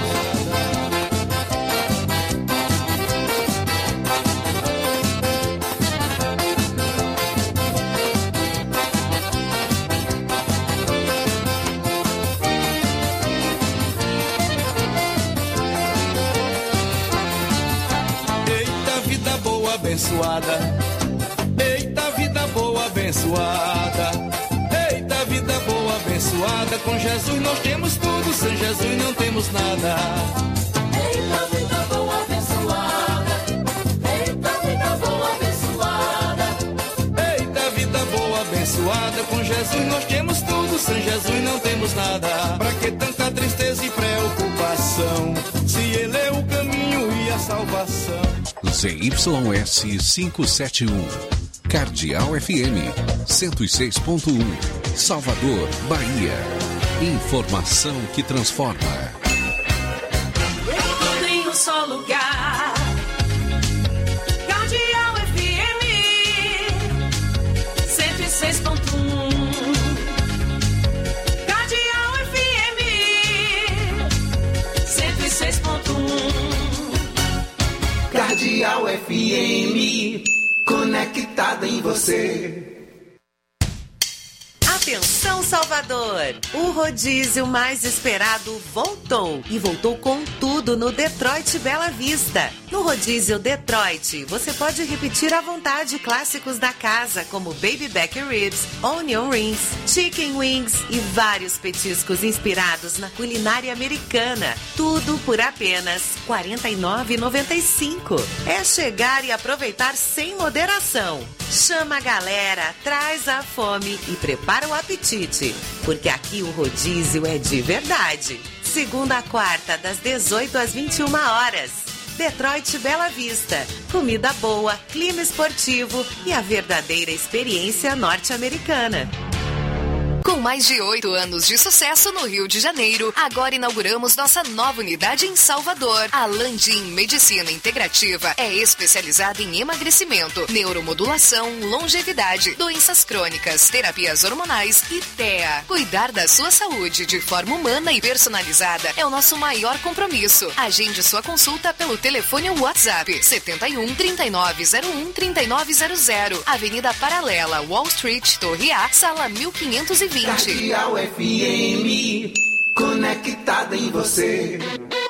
S2: Eita, vida boa, abençoada. Eita, vida boa, abençoada. Eita, vida boa, abençoada. Com Jesus nós temos tudo, sem Jesus não temos nada.
S8: Eita, vida boa, abençoada. Eita, vida boa, abençoada.
S2: Eita, vida boa, abençoada. Com Jesus nós temos tudo, sem Jesus não temos nada. Pra que tanta tristeza e preocupação, se Ele é o caminho e a salvação?
S11: Z Y S quinhentos e setenta e um, Cardeal F M cento e seis ponto um, Salvador, Bahia. Informação que transforma.
S8: Tudo em um só lugar. Cardeal F M cento e seis ponto um. Cardeal F M cento e seis ponto um.
S12: Cardeal F M, conectada em você.
S13: Atenção, Salvador! O rodízio mais esperado voltou e voltou com tudo no Detroit Bela Vista. No rodízio Detroit, você pode repetir à vontade clássicos da casa, como Baby Back Ribs, Onion Rings, Chicken Wings e vários petiscos inspirados na culinária americana. Tudo por apenas quarenta e nove reais e noventa e cinco centavos. É chegar e aproveitar sem moderação. Chama a galera, traz a fome e prepara o apetite, porque aqui o rodízio é de verdade. Segunda a quarta, das dezoito às vinte e uma horas. Detroit Bela Vista. Comida boa, clima esportivo e a verdadeira experiência norte-americana.
S14: Com mais de oito anos de sucesso no Rio de Janeiro, agora inauguramos nossa nova unidade em Salvador. A Landim Medicina Integrativa é especializada em emagrecimento, neuromodulação, longevidade, doenças crônicas, terapias hormonais e T E A. Cuidar da sua saúde de forma humana e personalizada é o nosso maior compromisso. Agende sua consulta pelo telefone ou WhatsApp setenta e um, trinta e nove zero um, trinta e nove zero zero, Avenida Paralela, Wall Street, Torre A, sala mil quinhentos e vinte.
S12: Cardeal F M, conectada em você.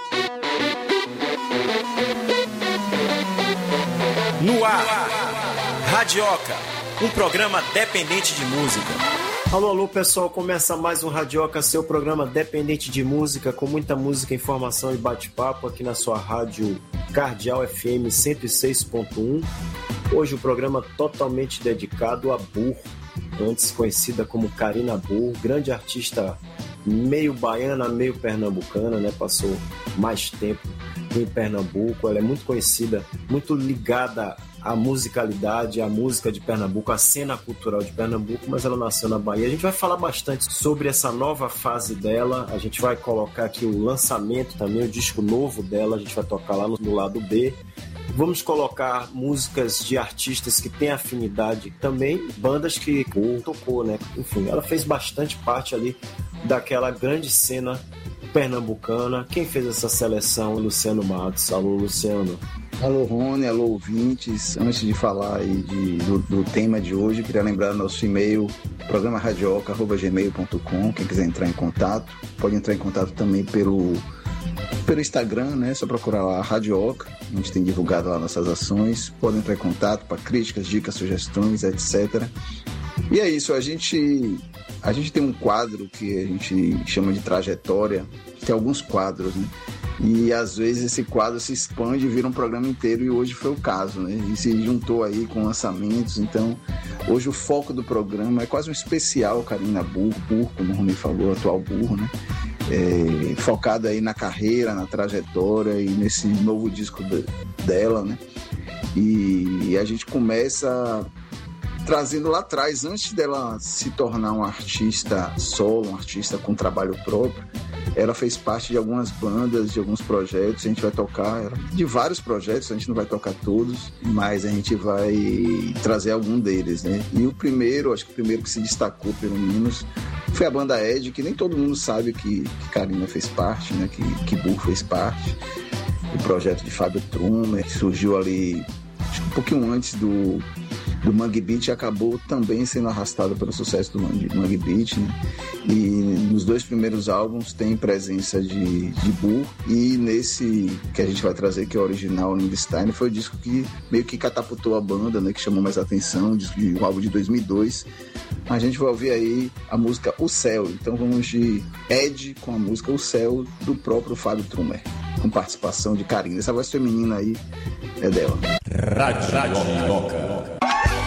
S15: No ar, Radioca, um programa dependente de música.
S16: Alô, alô, pessoal, começa mais um Radioca, seu programa dependente de música, com muita música, informação e bate-papo aqui na sua rádio Cardeal F M cento e seis ponto um. Hoje o programa totalmente dedicado a Burr, antes conhecida como Karina Burr, grande artista meio baiana, meio pernambucana, né? Passou mais tempo em Pernambuco. Ela é muito conhecida, muito ligada à musicalidade, à música de Pernambuco, à cena cultural de Pernambuco, mas ela nasceu na Bahia. A gente vai falar bastante sobre essa nova fase dela, a gente vai colocar aqui o lançamento também, o disco novo dela, a gente vai tocar lá no, no lado B. Vamos colocar músicas de artistas que têm afinidade também, bandas que tocou, né? Enfim, ela fez bastante parte ali daquela grande cena pernambucana. Quem fez essa seleção? Luciano Matos. Alô, Luciano.
S17: Alô, Rony, alô, ouvintes. Antes de falar aí de, do, do tema de hoje, queria lembrar nosso e-mail, programa radioca arroba gmail ponto com. Quem quiser entrar em contato, pode entrar em contato também pelo... pelo Instagram, né? Só procurar lá Radioca, a gente tem divulgado lá nossas ações, podem entrar em contato para críticas, dicas, sugestões, etcétera. E é isso, a gente, a gente tem um quadro que a gente chama de trajetória, tem alguns quadros, né? E às vezes esse quadro se expande e vira um programa inteiro, e hoje foi o caso, né? E se juntou aí com lançamentos. Então hoje o foco do programa é quase um especial Carina Burro, Burro como o Rony falou, atual Burro, né? É, focado aí na carreira, na trajetória e nesse novo disco de, dela, né? E, e a gente começa trazendo lá atrás, antes dela se tornar uma artista solo, um artista com trabalho próprio, ela fez parte de algumas bandas, de alguns projetos. A gente vai tocar de vários projetos, a gente não vai tocar todos, mas a gente vai trazer algum deles, né? E o primeiro, acho que o primeiro que se destacou pelo menos, foi a banda Ed, que nem todo mundo sabe que, que Carina fez parte, né? Que, que Burro fez parte. O projeto de Fábio Trumer, que surgiu ali acho que um pouquinho antes do do Mangue Beat, acabou também sendo arrastado pelo sucesso do Mangue Beat, né? E nos dois primeiros álbuns tem presença de, de Burro, e nesse que a gente vai trazer, que é o original, Lindstein, foi o disco que meio que catapultou a banda, né? Que chamou mais atenção, o álbum de dois mil e dois. A gente vai ouvir aí a música O Céu. Então vamos de Ed com a música O Céu, do próprio Fábio Trumer, com participação de Carina. Essa voz feminina aí é dela.
S18: Radioca.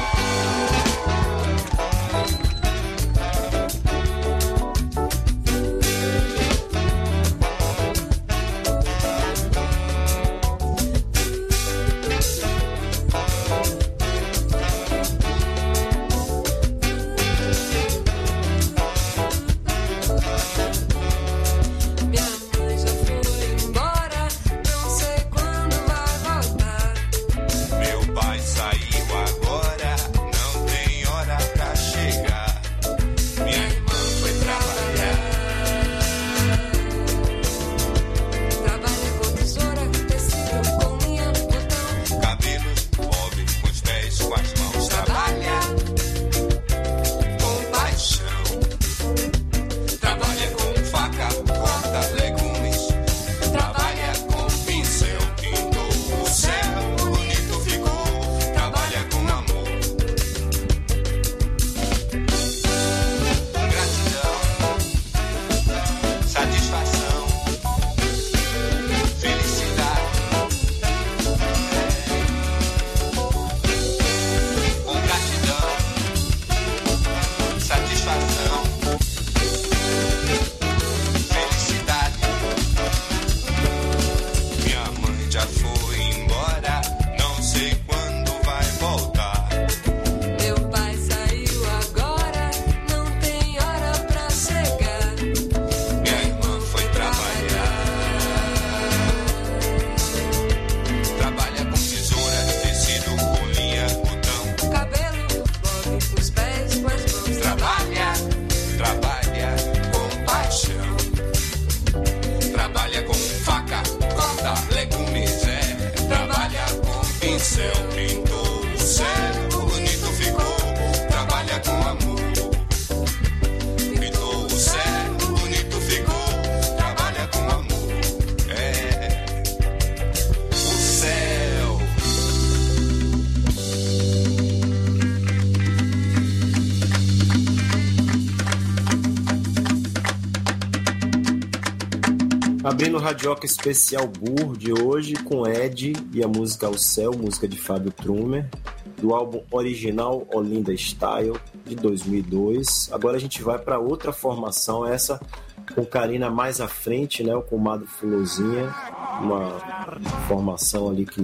S16: Abrindo o Radioca Especial Burro de hoje com Ed e a música O Céu, música de Fábio Trumer, do álbum original Olinda Style, de dois mil e dois. Agora a gente vai para outra formação, essa com Carina mais à frente, né, o Comadre Fulozinha, uma formação ali que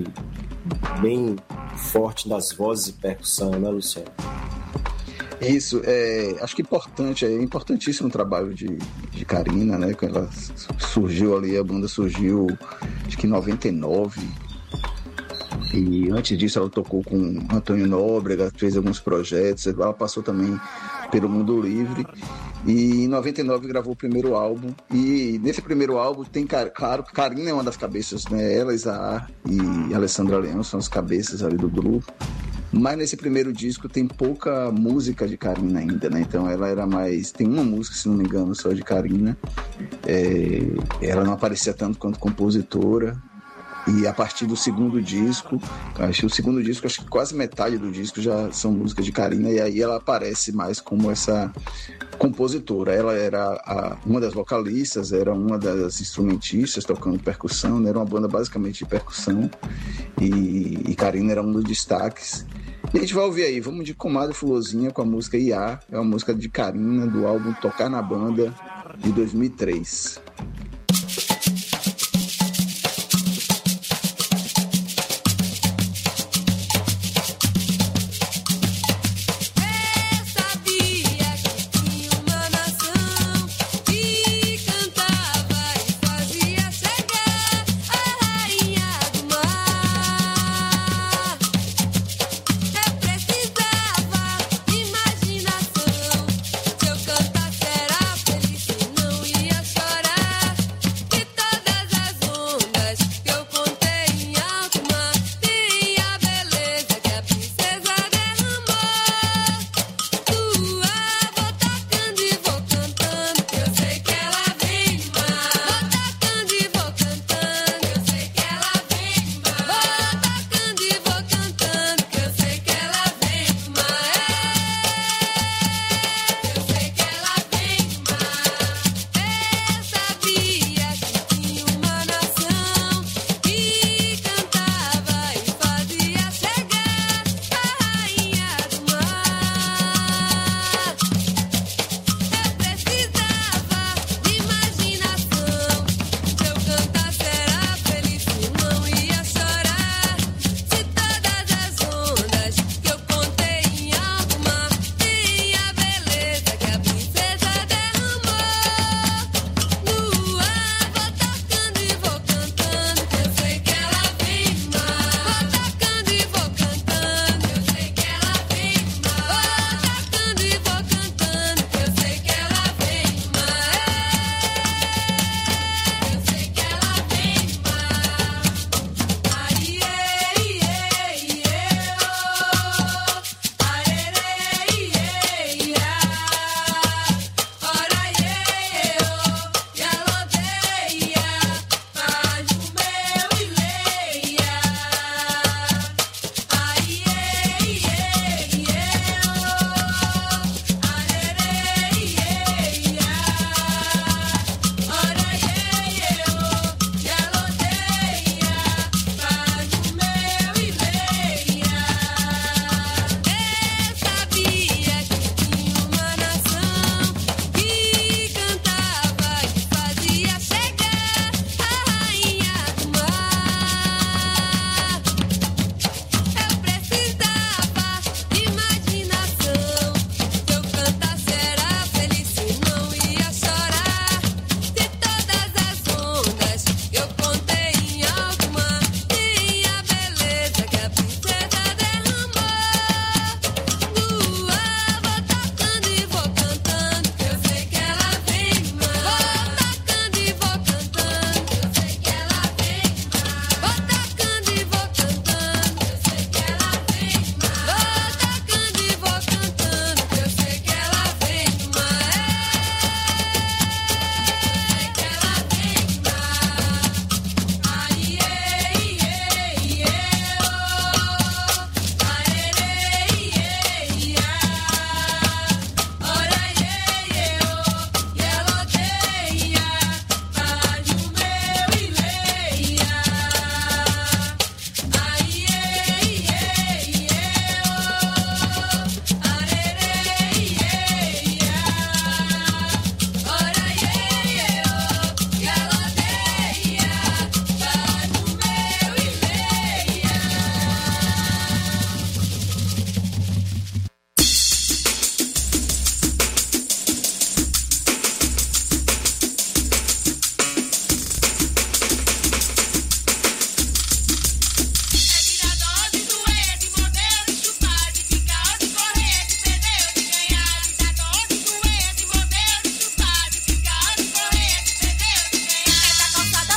S16: bem forte das vozes e percussão, né, Luciano?
S17: Isso, é, acho que importante, é importantíssimo o trabalho de, de Carina, né? Quando ela surgiu ali, a banda surgiu acho que em noventa e nove, e antes disso ela tocou com Antônio Nóbrega, fez alguns projetos, ela passou também pelo Mundo Livre, e em noventa e nove gravou o primeiro álbum, e nesse primeiro álbum tem, claro, Carina é uma das cabeças, né? Ela, Isaar e Alessandra Leão são as cabeças ali do grupo. Mas nesse primeiro disco tem pouca música de Carina ainda, né? Então ela era mais... Tem uma música, se não me engano, só de Carina. É... Ela não aparecia tanto quanto compositora. E a partir do segundo disco, acho que o segundo disco, acho que quase metade do disco já são músicas de Carina. E aí ela aparece mais como essa compositora. Ela era a, uma das vocalistas, era uma das instrumentistas tocando percussão, né? Era uma banda basicamente de percussão, e, e Karina era um dos destaques. E a gente vai ouvir aí, vamos de Comadre Florzinha com a música I A, é uma música de Karina, do álbum Tocar na Banda, de dois mil e três.